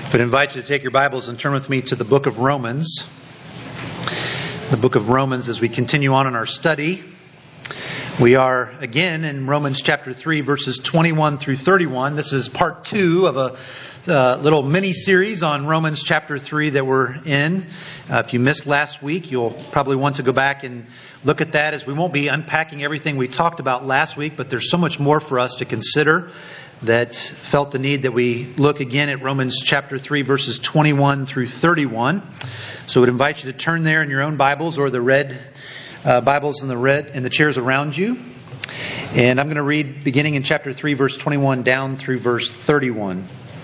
But I invite you to take your Bibles and turn with me to the book of Romans. The book of Romans as we continue on in our study. We are again in Romans chapter 3 verses 21 through 31. This is part 2 of a little mini-series on Romans chapter 3 that we're in. If you missed last week, you'll probably want to go back and look at that, as we won't be unpacking everything we talked about last week, but there's so much more for us to consider that felt the need that we look again at Romans chapter 3 verses 21 through 31. So I would invite you to turn there in your own Bibles or the red Bibles in the chairs around you. And I'm going to read beginning in chapter 3 verse 21 down through verse 31.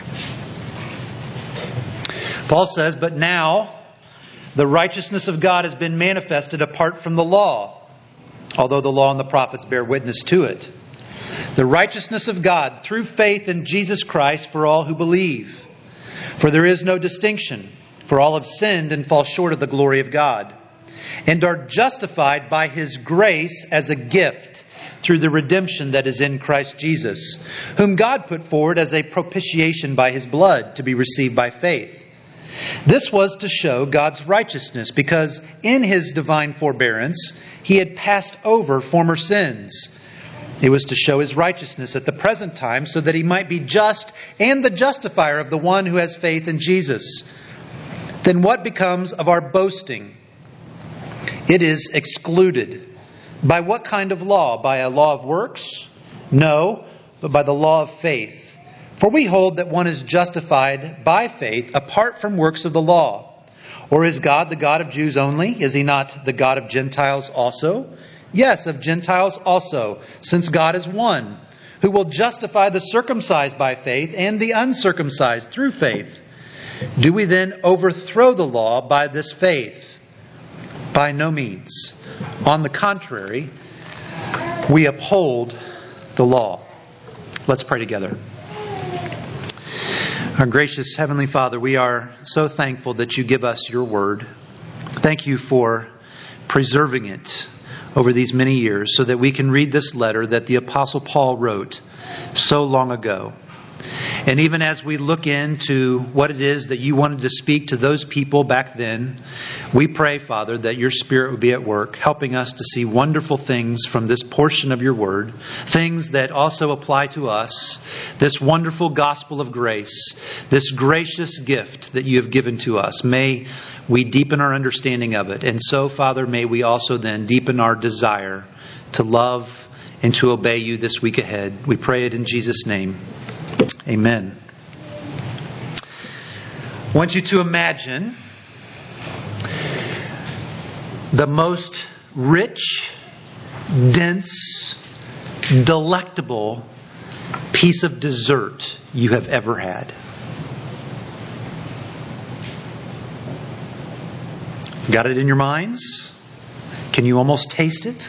Paul says, "But now the righteousness of God has been manifested apart from the law, although the law and the prophets bear witness to it. The righteousness of God through faith in Jesus Christ for all who believe. For there is no distinction, for all have sinned and fall short of the glory of God, and are justified by His grace as a gift through the redemption that is in Christ Jesus, whom God put forward as a propitiation by His blood to be received by faith. This was to show God's righteousness, because in His divine forbearance He had passed over former sins. It was to show His righteousness at the present time, so that He might be just and the justifier of the one who has faith in Jesus. Then what becomes of our boasting? It is excluded. By what kind of law? By a law of works? No, but by the law of faith. For we hold that one is justified by faith apart from works of the law. Or is God the God of Jews only? Is He not the God of Gentiles also? Yes, of Gentiles also, since God is one, who will justify the circumcised by faith and the uncircumcised through faith. Do we then overthrow the law by this faith? By no means. On the contrary, we uphold the law." Let's pray together. Our gracious Heavenly Father, we are so thankful that You give us Your Word. Thank You for preserving it over these many years so that we can read this letter that the Apostle Paul wrote so long ago. And even as we look into what it is that You wanted to speak to those people back then, we pray, Father, that Your Spirit would be at work, helping us to see wonderful things from this portion of Your Word, things that also apply to us, this wonderful gospel of grace, this gracious gift that You have given to us. May we deepen our understanding of it. And so, Father, may we also then deepen our desire to love and to obey You this week ahead. We pray it in Jesus' name. Amen. I want you to imagine the most rich, dense, delectable piece of dessert you have ever had. Got it in your minds? Can you almost taste it?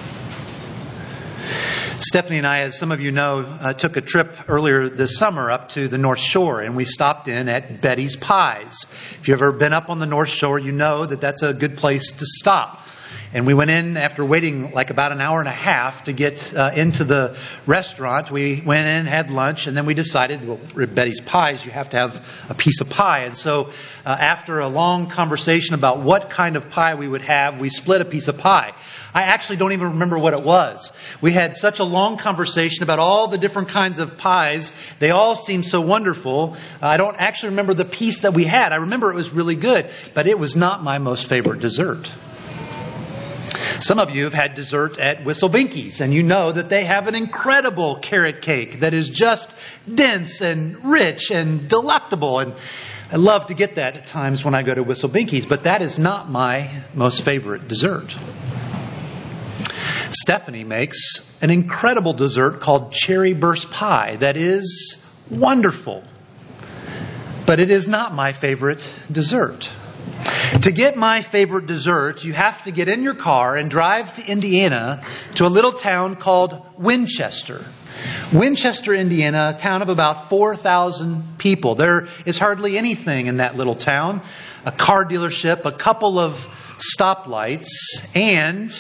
Stephanie and I, as some of you know, took a trip earlier this summer up to the North Shore, and we stopped in at Betty's Pies. If you've ever been up on the North Shore, you know that that's a good place to stop. And we went in after waiting like about an hour and a half to get into the restaurant. We went in, had lunch, and then we decided, well, at Betty's Pies, you have to have a piece of pie. And so after a long conversation about what kind of pie we would have, we split a piece of pie. I actually don't even remember what it was. We had such a long conversation about all the different kinds of pies. They all seemed so wonderful. I don't actually remember the piece that we had. I remember it was really good, but it was not my most favorite dessert. Some of you have had dessert at Whistle Binkies, and you know that they have an incredible carrot cake that is just dense and rich and delectable. And I love to get that at times when I go to Whistle Binkies, but that is not my most favorite dessert. Stephanie makes an incredible dessert called cherry burst pie that is wonderful, but it is not my favorite dessert. To get my favorite dessert, you have to get in your car and drive to Indiana to a little town called Winchester. Winchester, Indiana, a town of about 4,000 people. There is hardly anything in that little town. A car dealership, a couple of stoplights, and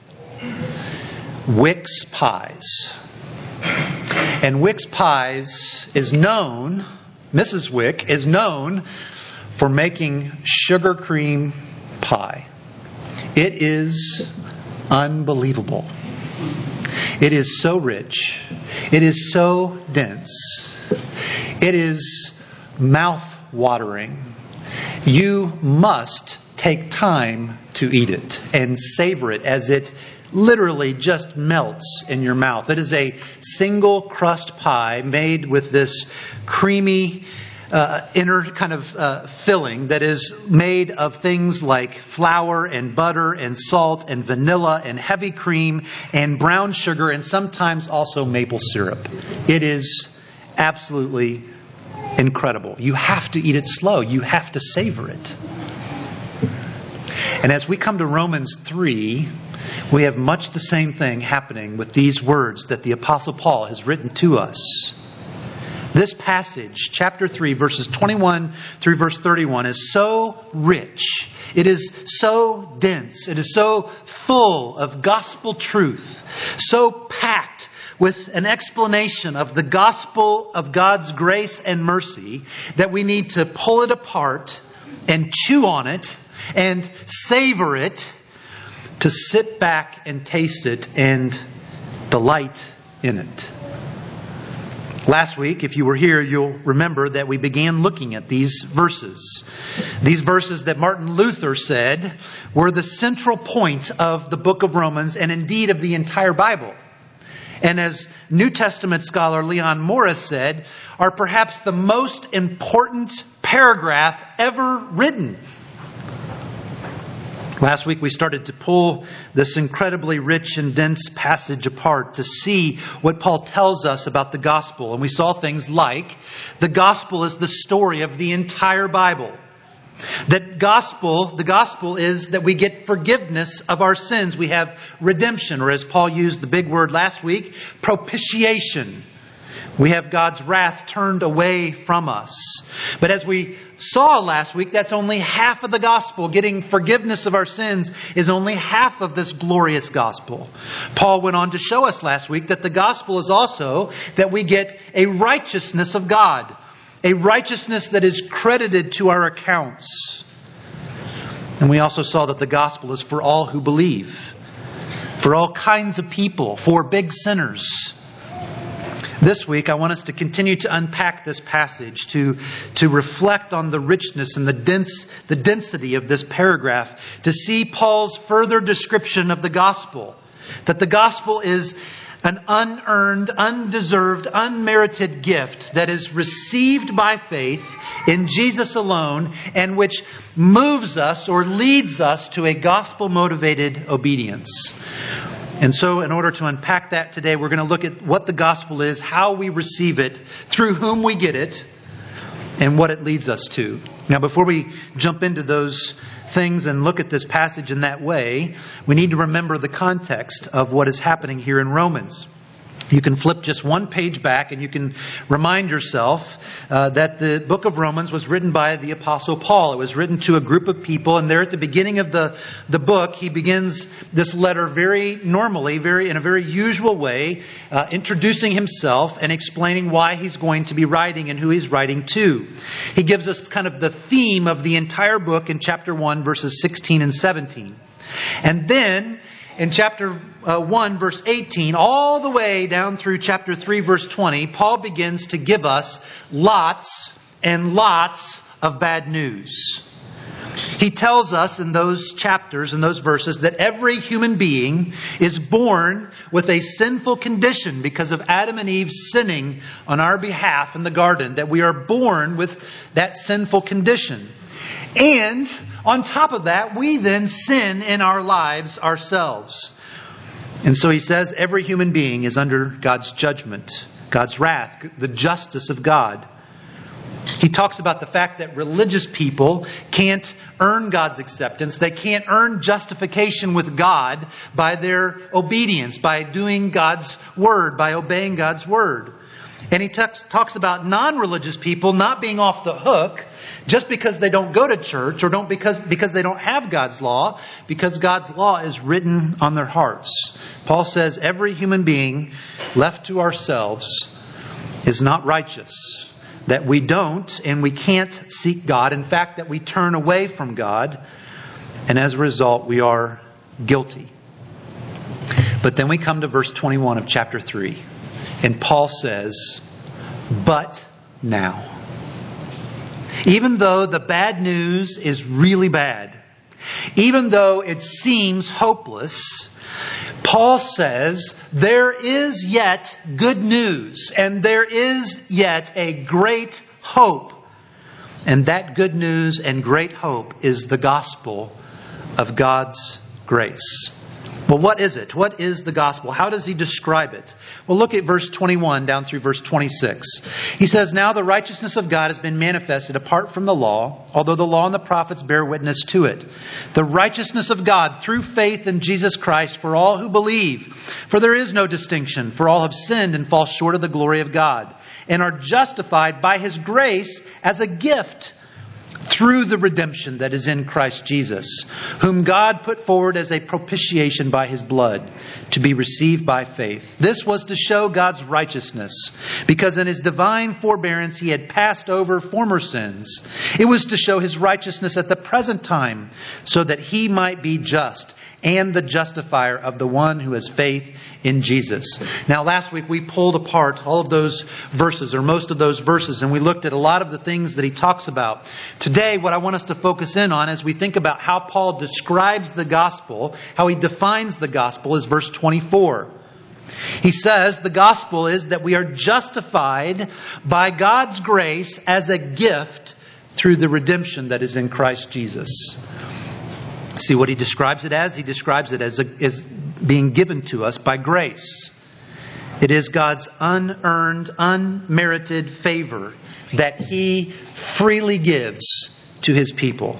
Wick's Pies. And Wick's Pies is known Mrs. Wick, is known for making sugar cream pie. It is unbelievable. It is so rich. It is so dense. It is mouth-watering. You must take time to eat it and savor it as it literally just melts in your mouth. It is a single crust pie made with this creamy inner kind of filling that is made of things like flour and butter and salt and vanilla and heavy cream and brown sugar and sometimes also maple syrup. It is absolutely incredible. You have to eat it slow. You have to savor it. And as we come to Romans 3, we have much the same thing happening with these words that the Apostle Paul has written to us. This passage, chapter 3, verses 21 through verse 31, is so rich. It is so dense. It is so full of gospel truth. So packed with an explanation of the gospel of God's grace and mercy that we need to pull it apart and chew on it and savor it, to sit back and taste it and delight in it. Last week, if you were here, you'll remember that we began looking at these verses. These verses that Martin Luther said were the central point of the book of Romans and indeed of the entire Bible. And as New Testament scholar Leon Morris said, are perhaps the most important paragraph ever written. Last week we started to pull this incredibly rich and dense passage apart to see what Paul tells us about the gospel. And we saw things like the gospel is the story of the entire Bible. The gospel is that we get forgiveness of our sins. We have redemption, or as Paul used the big word last week, propitiation. We have God's wrath turned away from us. But as we saw last week, that's only half of the gospel. Getting forgiveness of our sins is only half of this glorious gospel. Paul went on to show us last week that the gospel is also that we get a righteousness of God. A righteousness that is credited to our accounts. And we also saw that the gospel is for all who believe. For all kinds of people. For big sinners. This week, I want us to continue to unpack this passage, to reflect on the richness and the density of this paragraph, to see Paul's further description of the gospel. That the gospel is an unearned, undeserved, unmerited gift that is received by faith in Jesus alone and which moves us or leads us to a gospel-motivated obedience. And so in order to unpack that today, we're going to look at what the gospel is, how we receive it, through whom we get it, and what it leads us to. Now, before we jump into those things and look at this passage in that way, we need to remember the context of what is happening here in Romans. You can flip just one page back and you can remind yourself that the book of Romans was written by the Apostle Paul. It was written to a group of people, and there at the beginning of the book, he begins this letter very normally, in a very usual way, introducing himself and explaining why he's going to be writing and who he's writing to. He gives us kind of the theme of the entire book in chapter 1, verses 16 and 17. And then in chapter 1, verse 18, all the way down through chapter 3, verse 20, Paul begins to give us lots and lots of bad news. He tells us in those chapters, in those verses, that every human being is born with a sinful condition because of Adam and Eve's sinning on our behalf in the garden, that we are born with that sinful condition. And on top of that, we then sin in our lives ourselves. And so he says every human being is under God's judgment, God's wrath, the justice of God. He talks about the fact that religious people can't earn God's acceptance. They can't earn justification with God by their obedience, by doing God's word, by obeying God's word. And he talks about non-religious people not being off the hook just because they don't go to church or because they don't have God's law, because God's law is written on their hearts. Paul says every human being left to ourselves is not righteous. that we don't and we can't seek God. In fact, that we turn away from God. And as a result, we are guilty. But then we come to verse 21 of chapter 3. And Paul says, but now. Even though the bad news is really bad, even though it seems hopeless, Paul says there is yet good news and there is yet a great hope. And that good news and great hope is the gospel of God's grace. Well, what is it? What is the gospel? How does he describe it? Well, look at verse 21 down through verse 26. He says, now the righteousness of God has been manifested apart from the law, although the law and the prophets bear witness to it. The righteousness of God through faith in Jesus Christ for all who believe. For there is no distinction, for all have sinned and fall short of the glory of God, and are justified by His grace as a gift through the redemption that is in Christ Jesus, whom God put forward as a propitiation by His blood, to be received by faith. This was to show God's righteousness, because in His divine forbearance He had passed over former sins. It was to show His righteousness at the present time, so that He might be just and the justifier of the one who has faith in Jesus. Now, last week we pulled apart all of those verses, or most of those verses, and we looked at a lot of the things that he talks about. Today, what I want us to focus in on as we think about how Paul describes the gospel, how he defines the gospel, is verse 24. He says the gospel is that we are justified by God's grace as a gift through the redemption that is in Christ Jesus. See what he describes it as? He describes it as being given to us by grace. It is God's unearned, unmerited favor that He freely gives to His people.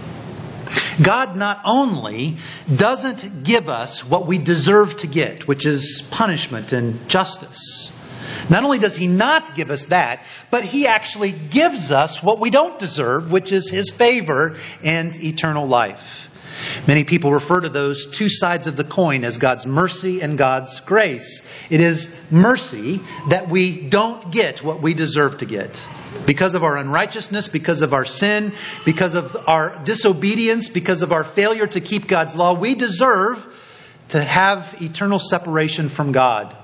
God not only doesn't give us what we deserve to get, which is punishment and justice. Not only does He not give us that, but He actually gives us what we don't deserve, which is His favor and eternal life. Many people refer to those two sides of the coin as God's mercy and God's grace. It is mercy that we don't get what we deserve to get. Because of our unrighteousness, because of our sin, because of our disobedience, because of our failure to keep God's law, we deserve to have eternal separation from God.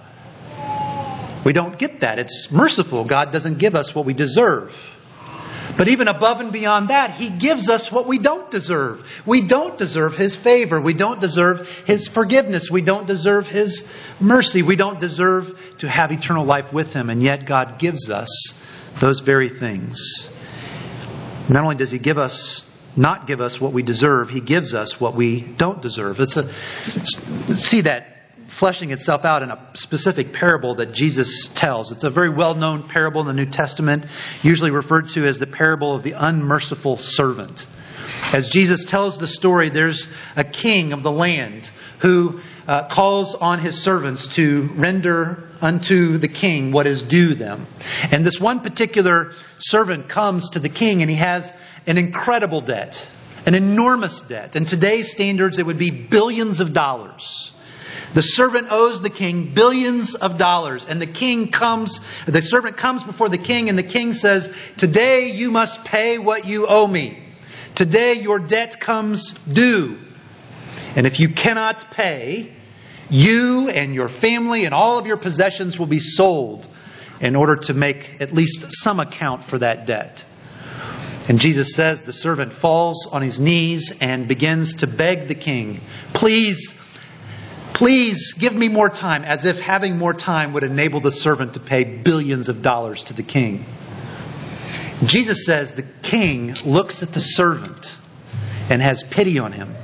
We don't get that. It's merciful. God doesn't give us what we deserve. But even above and beyond that, He gives us what we don't deserve. We don't deserve His favor. We don't deserve His forgiveness. We don't deserve His mercy. We don't deserve to have eternal life with Him. And yet God gives us those very things. Not only does He not give us what we deserve, He gives us what we don't deserve. See that fleshing itself out in a specific parable that Jesus tells. It's a very well-known parable in the New Testament, usually referred to as the parable of the unmerciful servant. As Jesus tells the story, there's a king of the land who calls on his servants to render unto the king what is due them. And this one particular servant comes to the king and he has an incredible debt, an enormous debt. In today's standards, it would be billions of dollars. The servant owes the king billions of dollars, and the servant comes before the king, and the king says, "Today you must pay what you owe me. Today your debt comes due. And if you cannot pay, you and your family and all of your possessions will be sold in order to make at least some account for that debt." And Jesus says the servant falls on his knees and begins to beg the king, "Please give me more time," as if having more time would enable the servant to pay billions of dollars to the king. Jesus says the king looks at the servant and has pity on him.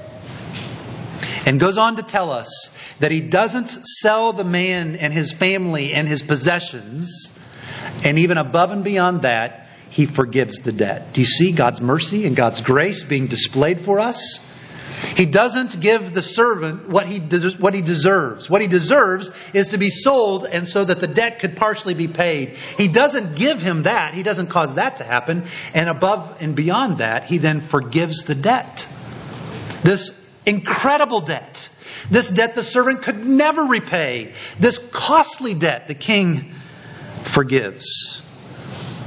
And goes on to tell us that He doesn't sell the man and his family and his possessions. And even above and beyond that, He forgives the debt. Do you see God's mercy and God's grace being displayed for us? He doesn't give the servant what he deserves. What he deserves is to be sold, and so that the debt could partially be paid. He doesn't give him that. He doesn't cause that to happen. And above and beyond that, He then forgives the debt. This incredible debt. This debt the servant could never repay. This costly debt the king forgives.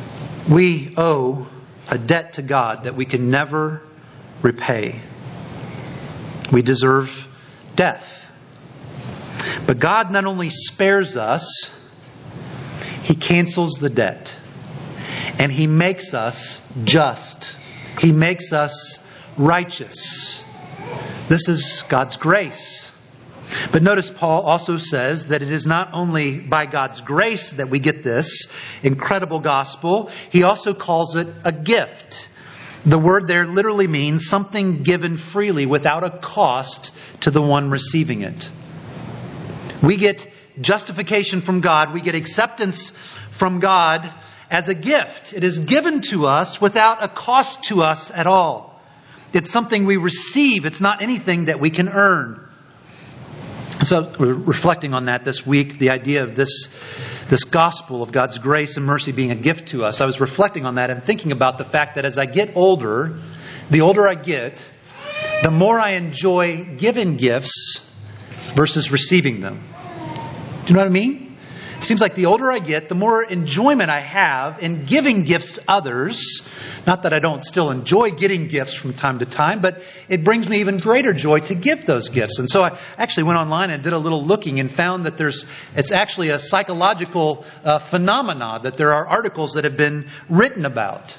We owe a debt to God that we can never repay. We deserve death. But God not only spares us, He cancels the debt. And He makes us just. He makes us righteous. This is God's grace. But notice Paul also says that it is not only by God's grace that we get this incredible gospel, he also calls it a gift. The word there literally means something given freely without a cost to the one receiving it. We get justification from God. We get acceptance from God as a gift. It is given to us without a cost to us at all. It's something we receive. It's not anything that we can earn. So we're reflecting on that this week, the idea of this gospel of God's grace and mercy being a gift to us. I was reflecting on that and thinking about the fact that as I get older, the older I get, the more I enjoy giving gifts versus receiving them. Do you know what I mean? It seems like the older I get, the more enjoyment I have in giving gifts to others. Not that I don't still enjoy getting gifts from time to time, but it brings me even greater joy to give those gifts. And so I actually went online and did a little looking and found that it's actually a psychological phenomena, that there are articles that have been written about.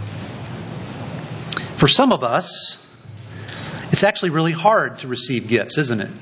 For some of us, it's actually really hard to receive gifts, isn't it?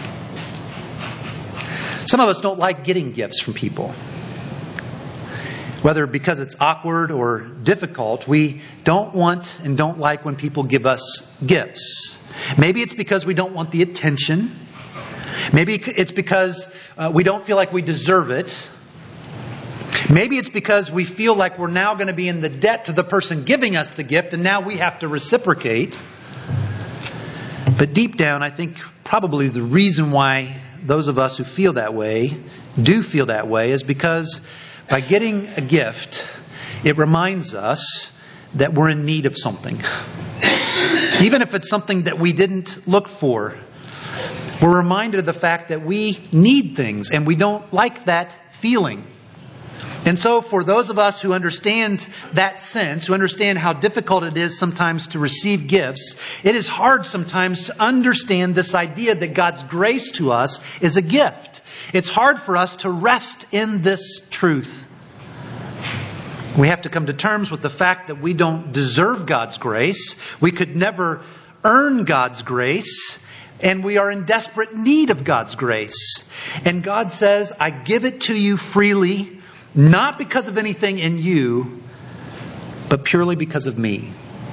Some of us don't like getting gifts from people. Whether because it's awkward or difficult, we don't want and don't like when people give us gifts. Maybe it's because we don't want the attention. Maybe it's because we don't feel like we deserve it. Maybe it's because we feel like we're now going to be in the debt to the person giving us the gift, and now we have to reciprocate. But deep down, I think probably the reason why those of us who feel that way is because by getting a gift, it reminds us that we're in need of something. Even if it's something that we didn't look for, we're reminded of the fact that we need things and we don't like that feeling. And so for those of us who understand that sense, who understand how difficult it is sometimes to receive gifts, it is hard sometimes to understand this idea that God's grace to us is a gift. It's hard for us to rest in this truth. We have to come to terms with the fact that we don't deserve God's grace. We could never earn God's grace. And we are in desperate need of God's grace. And God says, I give it to you freely. Not because of anything in you, but purely because of me.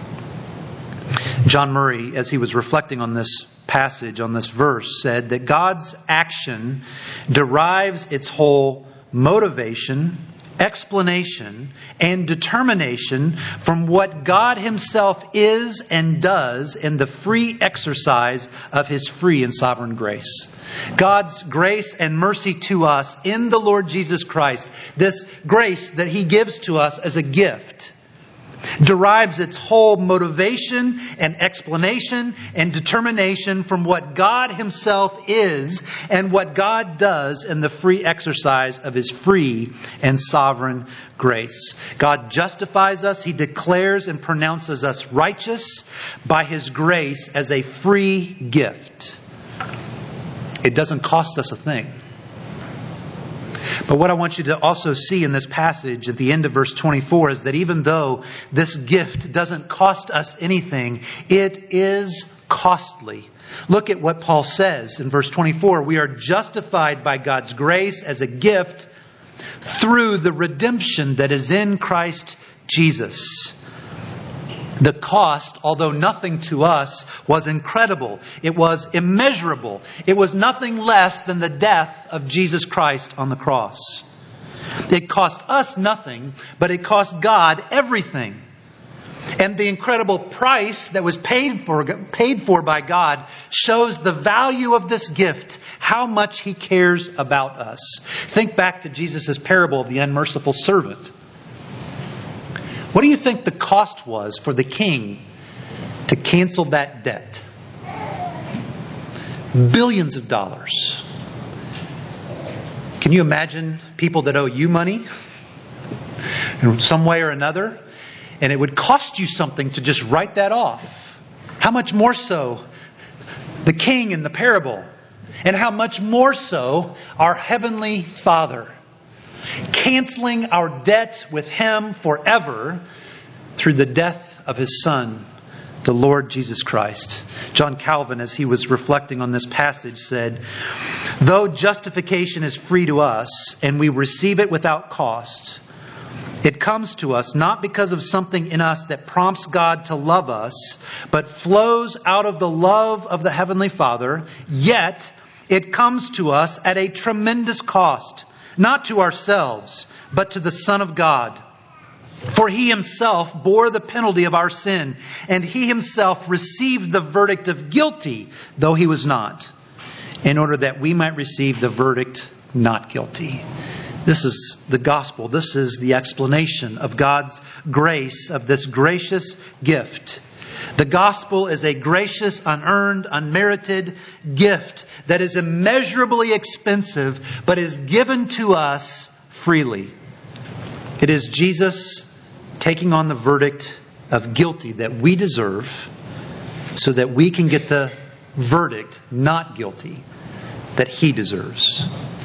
John Murray, as he was reflecting on this passage, on this verse, said that God's action derives its whole motivation, explanation, and determination from what God Himself is and does in the free exercise of His free and sovereign grace. God's grace and mercy to us in the Lord Jesus Christ, this grace that He gives to us as a gift, derives its whole motivation and explanation and determination from what God Himself is and what God does in the free exercise of His free and sovereign grace. God justifies us. He declares and pronounces us righteous by His grace as a free gift. It doesn't cost us a thing. But what I want you to also see in this passage at the end of verse 24 is that even though this gift doesn't cost us anything, it is costly. Look at what Paul says in verse 24. We are justified by God's grace as a gift through the redemption that is in Christ Jesus. The cost, although nothing to us, was incredible. It was immeasurable. It was nothing less than the death of Jesus Christ on the cross. It cost us nothing, but it cost God everything. And the incredible price that was paid for by God shows the value of this gift, how much He cares about us. Think back to Jesus' parable of the unmerciful servant. What do you think the cost was for the king to cancel that debt? Billions of dollars. Can you imagine people that owe you money? in some way or another, and it would cost you something to just write that off. How much more so the king in the parable, and how much more so our Heavenly Father, canceling our debt with Him forever through the death of His Son, the Lord Jesus Christ. John Calvin, as he was reflecting on this passage, said, "Though justification is free to us and we receive it without cost, it comes to us not because of something in us that prompts God to love us, but flows out of the love of the Heavenly Father. Yet it comes to us at a tremendous cost, not to ourselves, but to the Son of God. For He Himself bore the penalty of our sin, and He Himself received the verdict of guilty, though He was not, in order that we might receive the verdict not guilty." This is the gospel. This is the explanation of God's grace, of this gracious gift. The gospel is a gracious, unearned, unmerited gift that is immeasurably expensive, but is given to us freely. It is Jesus taking on the verdict of guilty that we deserve, so that we can get the verdict not guilty that He deserves.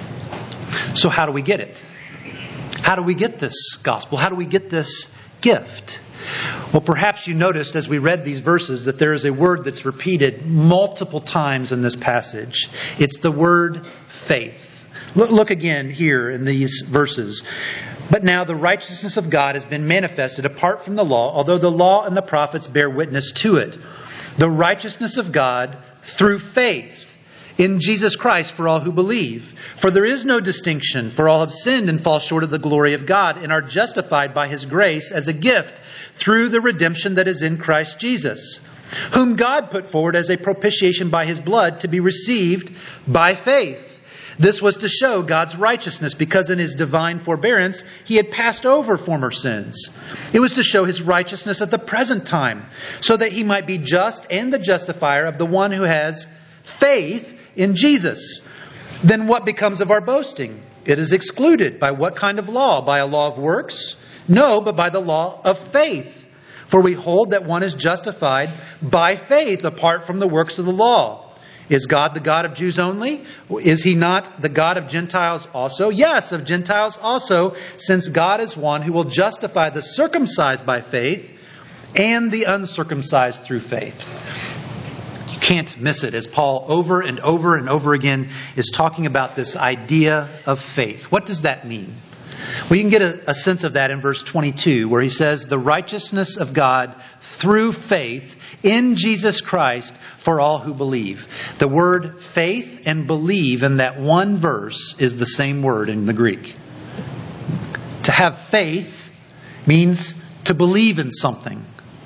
So how do we get it? How do we get this gospel? How do we get this gift? Well, perhaps you noticed as we read these verses that there is a word that's repeated multiple times in this passage. It's the word faith. Look again here in these verses. "But now the righteousness of God has been manifested apart from the law, although the law and the prophets bear witness to it. The righteousness of God through faith in Jesus Christ for all who believe. For there is no distinction, for all have sinned and fall short of the glory of God, and are justified by His grace as a gift through the redemption that is in Christ Jesus, whom God put forward as a propitiation by His blood to be received by faith. This was to show God's righteousness, because in His divine forbearance He had passed over former sins. It was to show His righteousness at the present time, so that He might be just and the justifier of the one who has faith in Jesus. Then what becomes of our boasting? It is excluded. By what kind of law? By a law of works? No, but by the law of faith. For we hold that one is justified by faith apart from the works of the law. Is God the God of Jews only? Is He not the God of Gentiles also? Yes, of Gentiles also, since God is one who will justify the circumcised by faith and the uncircumcised through faith." Can't miss it, as Paul over and over and over again is talking about this idea of faith. What does that mean? Well, you can get a sense of that in verse 22, where he says, "The righteousness of God through faith in Jesus Christ for all who believe." The word faith and believe in that one verse is the same word in the Greek. To have faith means to believe in something.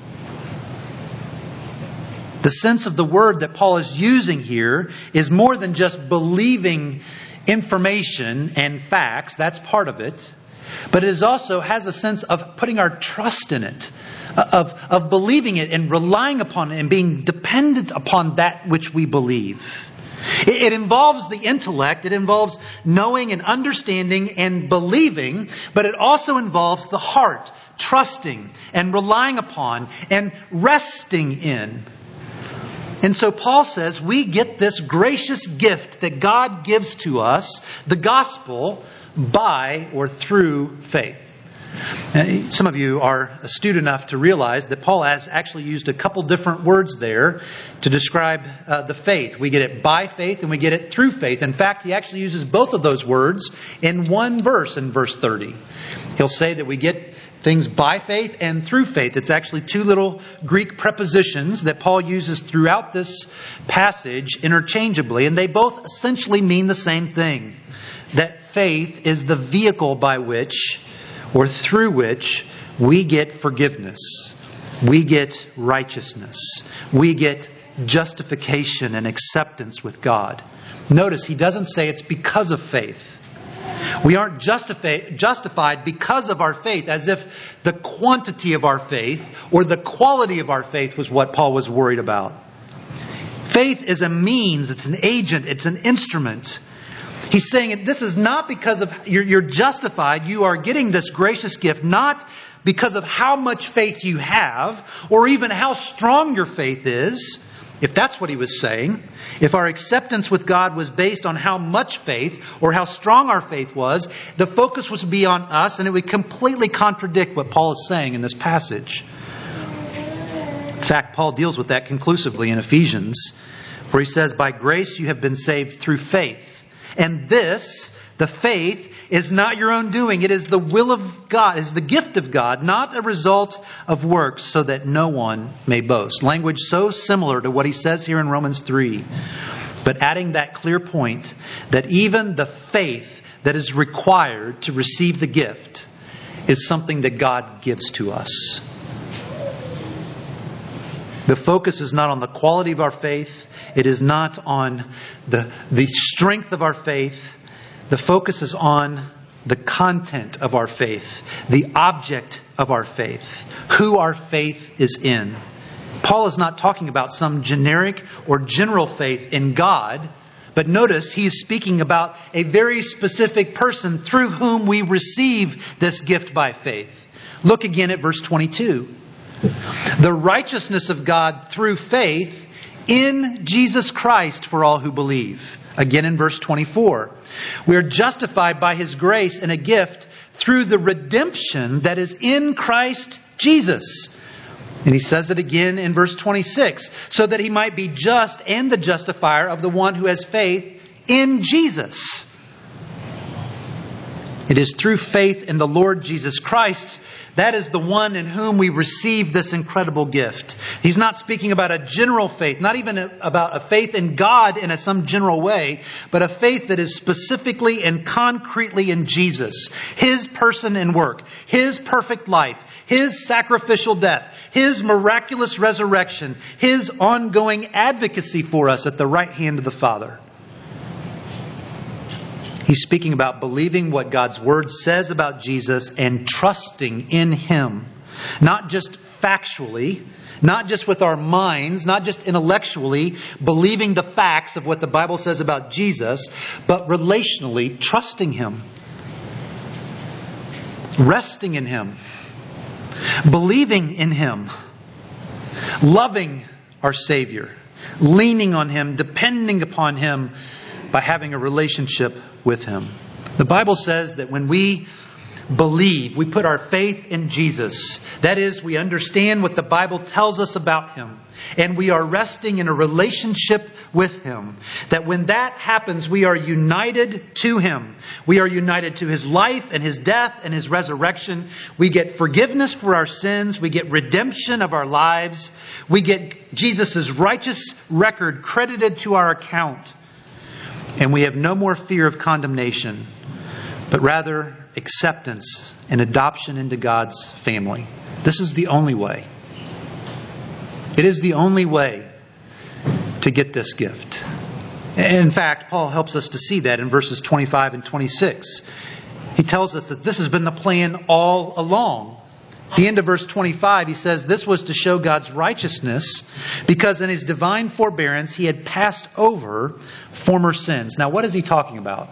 The sense of the word that Paul is using here is more than just believing information and facts. That's part of it. But it also has a sense of putting our trust in it, of believing it and relying upon it and being dependent upon that which we believe. It involves the intellect. It involves knowing and understanding and believing. But it also involves the heart, trusting and relying upon and resting in. And so Paul says we get this gracious gift that God gives to us, the gospel, by or through faith. Some of you are astute enough to realize that Paul has actually used a couple different words there to describe the faith. We get it by faith and we get it through faith. In fact, he actually uses both of those words in one verse, in verse 30. He'll say that we get things by faith and through faith. It's actually two little Greek prepositions that Paul uses throughout this passage interchangeably, and they both essentially mean the same thing. That faith is the vehicle by which or through which we get forgiveness, we get righteousness, we get justification and acceptance with God. Notice he doesn't say it's because of faith. We aren't justified because of our faith, as if the quantity of our faith or the quality of our faith was what Paul was worried about. Faith is a means, it's an agent, it's an instrument. He's saying this is not because of you're justified. You are getting this gracious gift not because of how much faith you have or even how strong your faith is. If that's what he was saying, if our acceptance with God was based on how much faith or how strong our faith was, the focus was to be on us, and it would completely contradict what Paul is saying in this passage. In fact, Paul deals with that conclusively in Ephesians, where he says, "By grace you have been saved through faith. And this, the faith, is not your own doing. It is the will of God, is the gift of God, not a result of works, so that no one may boast." Language so similar to what he says here in Romans 3. But adding that clear point that even the faith that is required to receive the gift is something that God gives to us. The focus is not on the quality of our faith. It is not on the strength of our faith. The focus is on the content of our faith, the object of our faith, who our faith is in. Paul is not talking about some generic or general faith in God, but notice he's speaking about a very specific person through whom we receive this gift by faith. Look again at verse 22. The righteousness of God through faith in Jesus Christ for all who believe. Again in verse 24. We are justified by His grace in a gift through the redemption that is in Christ Jesus. And he says it again in verse 26. So that He might be just and the justifier of the one who has faith in Jesus. It is through faith in the Lord Jesus Christ. That is the one in whom we receive this incredible gift. He's not speaking about a general faith, not even about a faith in God in some general way, but a faith that is specifically and concretely in Jesus. His person and work, His perfect life, His sacrificial death, His miraculous resurrection, His ongoing advocacy for us at the right hand of the Father. He's speaking about believing what God's Word says about Jesus and trusting in Him. Not just factually, not just with our minds, not just intellectually believing the facts of what the Bible says about Jesus, but relationally trusting Him. Resting in Him. Believing in Him. Loving our Savior. Leaning on Him, depending upon Him by having a relationship with Him. The Bible says that when we believe, we put our faith in Jesus. That is, we understand what the Bible tells us about Him. And we are resting in a relationship with Him. That when that happens, we are united to Him. We are united to His life and His death and His resurrection. We get forgiveness for our sins. We get redemption of our lives. We get Jesus' righteous record credited to our account. And we have no more fear of condemnation, but rather acceptance and adoption into God's family. This is the only way. It is the only way to get this gift. In fact, Paul helps us to see that in verses 25 and 26. He tells us that this has been the plan all along. At the end of verse 25, he says this was to show God's righteousness because in His divine forbearance He had passed over former sins. Now, what is he talking about?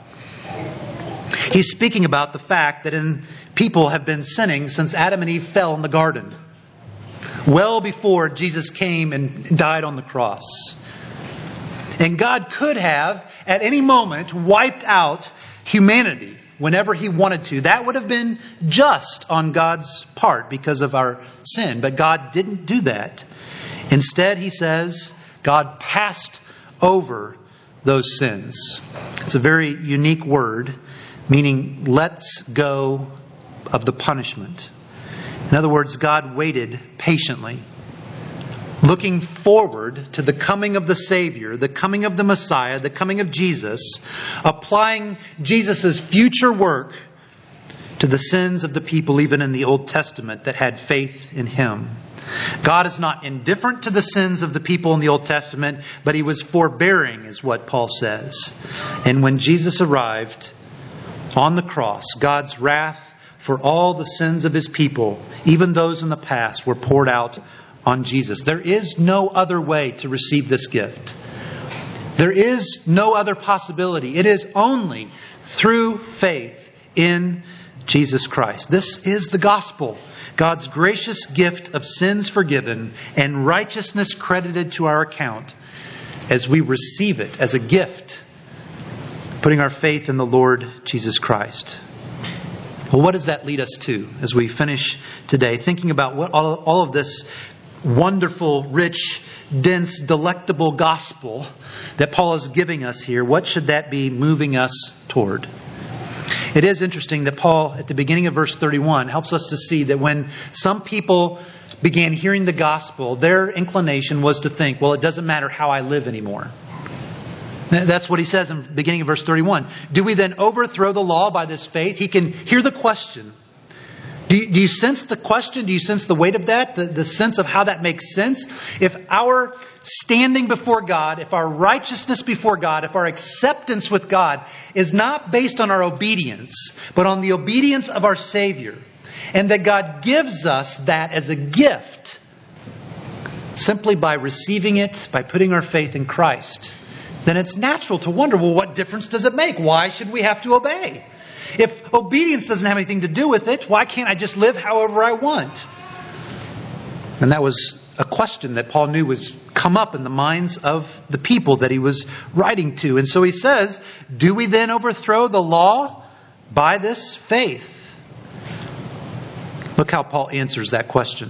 He's speaking about the fact that people have been sinning since Adam and Eve fell in the garden. Well before Jesus came and died on the cross. And God could have, at any moment, wiped out humanity whenever He wanted to. That would have been just on God's part because of our sin. But God didn't do that. Instead, He says, God passed over those sins. It's a very unique word, meaning lets go of the punishment. In other words, God waited patiently, looking forward to the coming of the Savior, the coming of the Messiah, the coming of Jesus, applying Jesus' future work to the sins of the people even in the Old Testament that had faith in Him. God is not indifferent to the sins of the people in the Old Testament, but He was forbearing, is what Paul says. And when Jesus arrived on the cross, God's wrath for all the sins of His people, even those in the past, were poured out on Jesus. There is no other way to receive this gift. There is no other possibility. It is only through faith in Jesus Christ. This is the gospel. God's gracious gift of sins forgiven and righteousness credited to our account as we receive it as a gift, putting our faith in the Lord Jesus Christ. Well, what does that lead us to as we finish today? Thinking about what all of this wonderful, rich, dense, delectable gospel that Paul is giving us here, what should that be moving us toward? It is interesting that Paul, at the beginning of verse 31, helps us to see that when some people began hearing the gospel, their inclination was to think, well, it doesn't matter how I live anymore. That's what he says in the beginning of verse 31. Do we then overthrow the law by this faith? He can hear the question. Do you sense the question? Do you sense the weight of that? The sense of how that makes sense? If our standing before God, if our righteousness before God, if our acceptance with God is not based on our obedience, but on the obedience of our Savior, and that God gives us that as a gift, simply by receiving it, by putting our faith in Christ, then it's natural to wonder, well, what difference does it make? Why should we have to obey? If obedience doesn't have anything to do with it, why can't I just live however I want? And that was a question that Paul knew would come up in the minds of the people that he was writing to. And so he says, do we then overthrow the law by this faith? Look how Paul answers that question.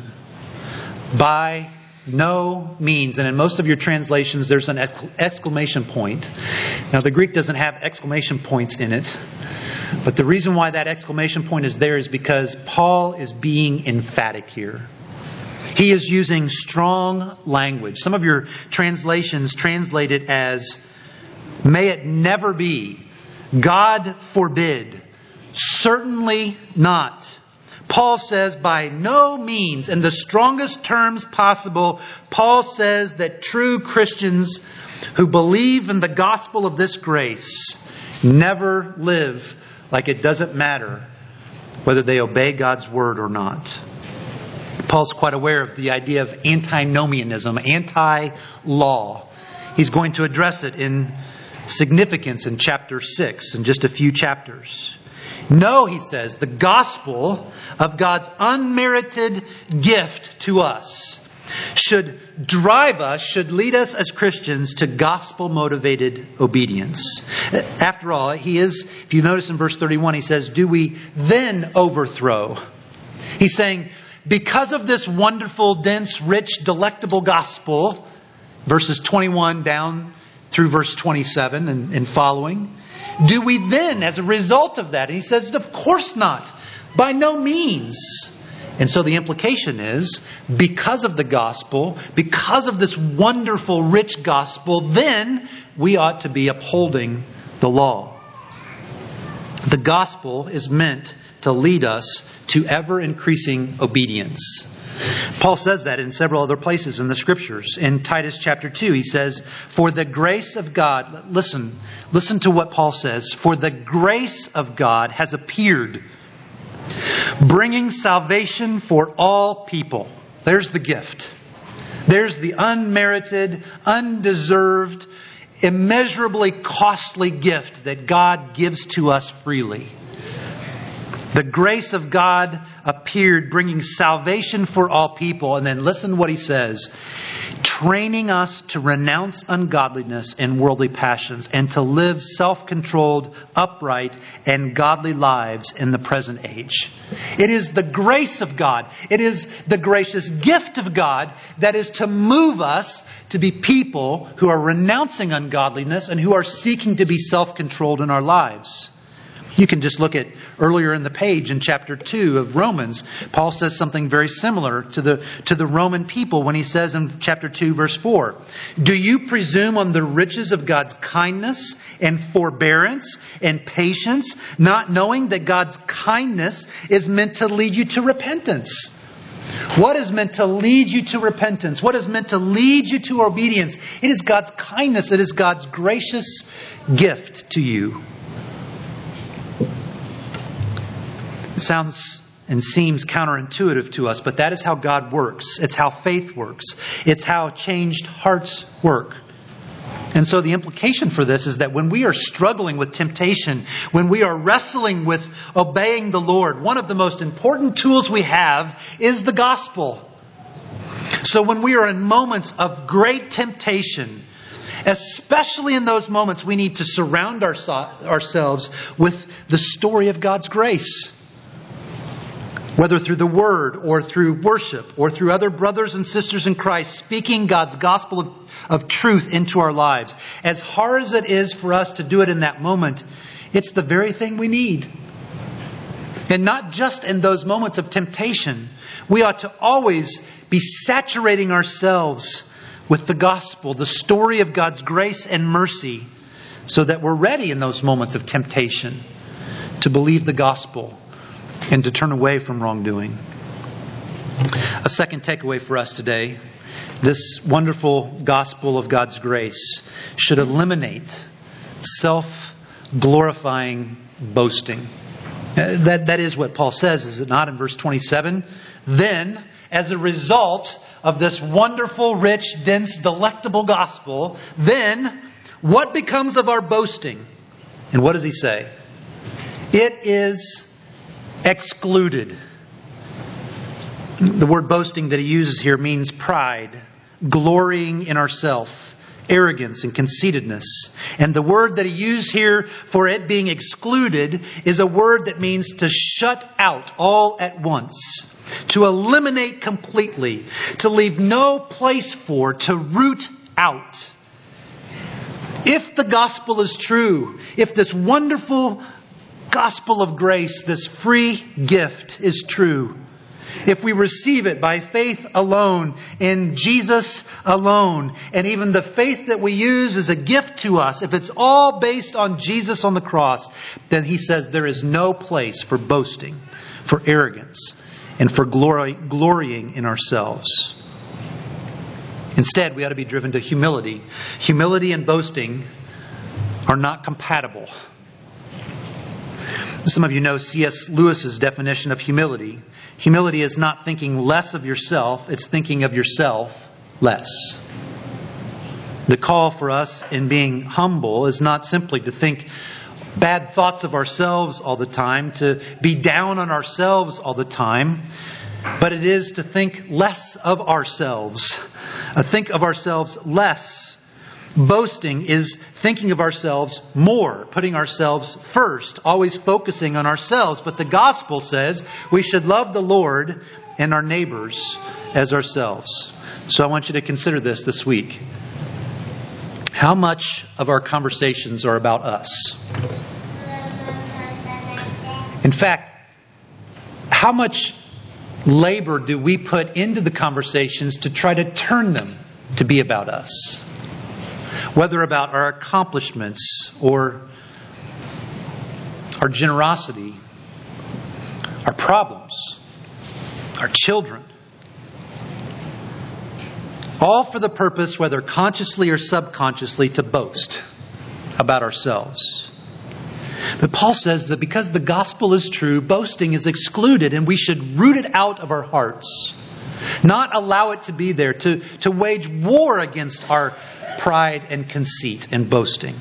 By no means. And in most of your translations, there's an exclamation point. Now, the Greek doesn't have exclamation points in it. But the reason why that exclamation point is there is because Paul is being emphatic here. He is using strong language. Some of your translations translate it as, may it never be, God forbid, certainly not. Paul says, by no means, in the strongest terms possible, Paul says that true Christians who believe in the gospel of this grace never live like it doesn't matter whether they obey God's word or not. Paul's quite aware of the idea of antinomianism, anti-law. He's going to address it in significance in chapter 6, in just a few chapters. No, he says, the gospel of God's unmerited gift to us should drive us, should lead us as Christians to gospel-motivated obedience. After all, he is, if you notice in verse 31, he says, do we then overthrow? He's saying, because of this wonderful, dense, rich, delectable gospel, verses 21 down through verse 27 and following, do we then, as a result of that, and he says, of course not, by no means. And so the implication is, because of the gospel, because of this wonderful, rich gospel, then we ought to be upholding the law. The gospel is meant to lead us to ever-increasing obedience. Paul says that in several other places in the Scriptures. In Titus chapter 2, he says, for the grace of God, listen to what Paul says, for the grace of God has appeared, bringing salvation for all people. There's the gift. There's the unmerited, undeserved, immeasurably costly gift that God gives to us freely. The grace of God appeared, bringing salvation for all people. And then listen to what he says. Training us to renounce ungodliness and worldly passions and to live self-controlled, upright, and godly lives in the present age. It is the grace of God. It is the gracious gift of God that is to move us to be people who are renouncing ungodliness and who are seeking to be self-controlled in our lives. You can just look at earlier in the page in chapter 2 of Romans. Paul says something very similar to the Roman people when he says in chapter 2 verse 4, do you presume on the riches of God's kindness and forbearance and patience, not knowing that God's kindness is meant to lead you to repentance? What is meant to lead you to repentance? What is meant to lead you to obedience? It is God's kindness. It is God's gracious gift to you. It sounds and seems counterintuitive to us, but that is how God works. It's how faith works. It's how changed hearts work. And so the implication for this is that when we are struggling with temptation, when we are wrestling with obeying the Lord, one of the most important tools we have is the gospel. So when we are in moments of great temptation, especially in those moments, we need to surround ourselves with the story of God's grace. Whether through the Word or through worship or through other brothers and sisters in Christ speaking God's gospel of truth into our lives. As hard as it is for us to do it in that moment, it's the very thing we need. And not just in those moments of temptation. We ought to always be saturating ourselves with the gospel, the story of God's grace and mercy, so that we're ready in those moments of temptation to believe the gospel and to turn away from wrongdoing. A second takeaway for us today: this wonderful gospel of God's grace should eliminate self-glorifying boasting. That is what Paul says, is it not, in verse 27? Then, as a result of this wonderful, rich, dense, delectable gospel, then what becomes of our boasting? And what does he say? It is excluded. The word boasting that he uses here means pride, glorying in ourself, arrogance and conceitedness. And the word that he used here for it being excluded is a word that means to shut out all at once, to eliminate completely, to leave no place for, to root out. If the gospel is true, if this wonderful gospel of grace, this free gift is true, if we receive it by faith alone, in Jesus alone, and even the faith that we use is a gift to us, if it's all based on Jesus on the cross, then he says there is no place for boasting, for arrogance, and for glorying in ourselves. Instead, we ought to be driven to humility. Humility and boasting are not compatible. Some of you know C.S. Lewis's definition of humility. Humility is not thinking less of yourself, it's thinking of yourself less. The call for us in being humble is not simply to think bad thoughts of ourselves all the time, to be down on ourselves all the time, but it is to think less of ourselves. Think of ourselves less. Boasting is thinking of ourselves more, putting ourselves first, always focusing on ourselves. But the gospel says we should love the Lord and our neighbors as ourselves. So I want you to consider this week. How much of our conversations are about us? In fact, how much labor do we put into the conversations to try to turn them to be about us? Whether about our accomplishments or our generosity, our problems, our children. All for the purpose, whether consciously or subconsciously, to boast about ourselves. But Paul says that because the gospel is true, boasting is excluded, and we should root it out of our hearts. Not allow it to be there, to wage war against our pride and conceit and boasting.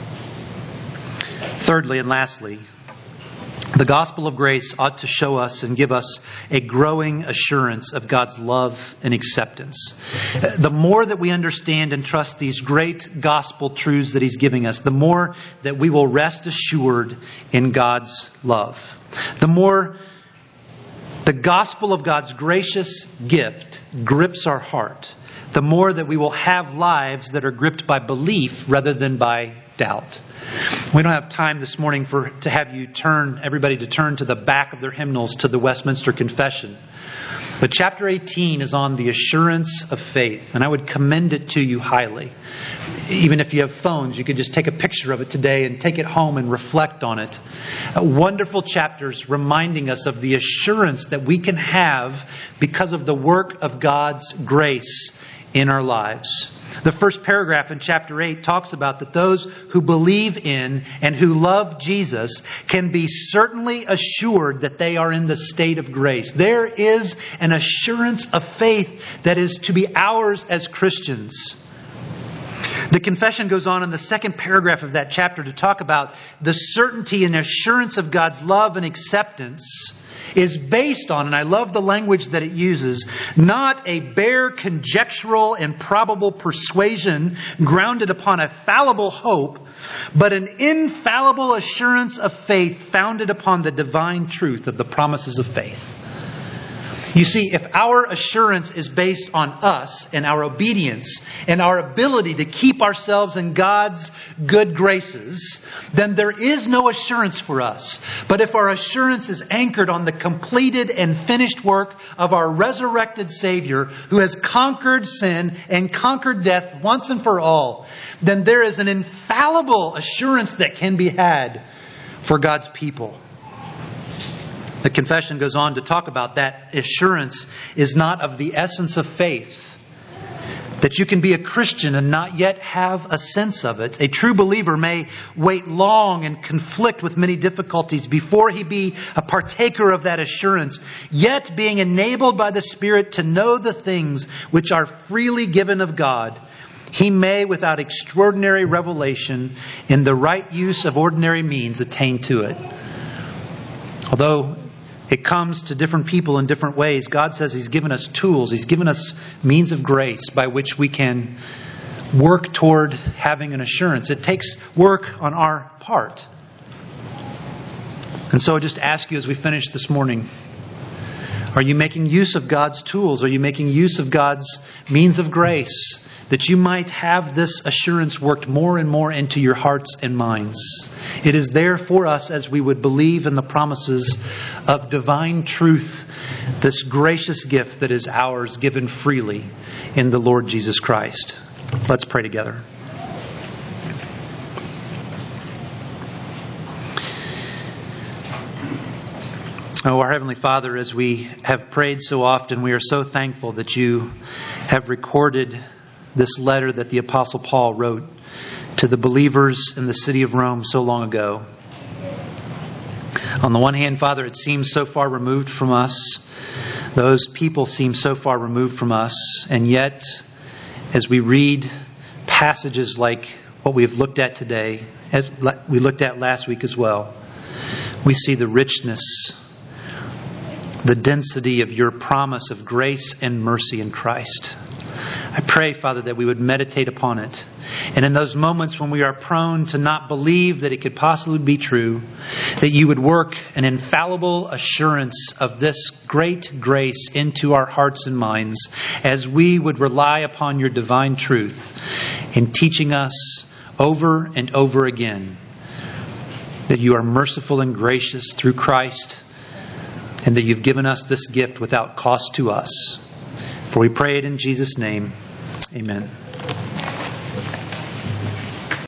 Thirdly and lastly, the gospel of grace ought to show us and give us a growing assurance of God's love and acceptance. The more that we understand and trust these great gospel truths that He's giving us, the more that we will rest assured in God's love. The more the gospel of God's gracious gift grips our heart, the more that we will have lives that are gripped by belief rather than by doubt. We don't have time this morning to have you everybody to turn to the back of their hymnals to the Westminster Confession. But chapter 18 is on the assurance of faith, and I would commend it to you highly. Even if you have phones, you could just take a picture of it today and take it home and reflect on it. Wonderful chapters reminding us of the assurance that we can have because of the work of God's grace in our lives. The first paragraph in chapter 8 talks about that those who believe in and who love Jesus can be certainly assured that they are in the state of grace. There is an assurance of faith that is to be ours as Christians. The confession goes on in the second paragraph of that chapter to talk about the certainty and assurance of God's love and acceptance is based on, and I love the language that it uses, not a bare conjectural and probable persuasion grounded upon a fallible hope, but an infallible assurance of faith founded upon the divine truth of the promises of faith. You see, if our assurance is based on us and our obedience and our ability to keep ourselves in God's good graces, then there is no assurance for us. But if our assurance is anchored on the completed and finished work of our resurrected Savior who has conquered sin and conquered death once and for all, then there is an infallible assurance that can be had for God's people. The confession goes on to talk about that assurance is not of the essence of faith. That you can be a Christian and not yet have a sense of it. A true believer may wait long and conflict with many difficulties before he be a partaker of that assurance, yet being enabled by the Spirit to know the things which are freely given of God, he may, without extraordinary revelation, in the right use of ordinary means, attain to it. Although it comes to different people in different ways, God says He's given us tools. He's given us means of grace by which we can work toward having an assurance. It takes work on our part. And so I just ask you as we finish this morning, are you making use of God's tools? Are you making use of God's means of grace that you might have this assurance worked more and more into your hearts and minds? It is there for us as we would believe in the promises of divine truth, this gracious gift that is ours, given freely in the Lord Jesus Christ. Let's pray together. Oh, our Heavenly Father, as we have prayed so often, we are so thankful that you have recorded this letter that the Apostle Paul wrote to the believers in the city of Rome so long ago. On the one hand, Father, it seems so far removed from us. Those people seem so far removed from us. And yet, as we read passages like what we have looked at today, as we looked at last week as well, we see the richness, the density of your promise of grace and mercy in Christ. I pray, Father, that we would meditate upon it. And in those moments when we are prone to not believe that it could possibly be true, that you would work an infallible assurance of this great grace into our hearts and minds as we would rely upon your divine truth in teaching us over and over again that you are merciful and gracious through Christ and that you've given us this gift without cost to us. For we pray it in Jesus' name. Amen.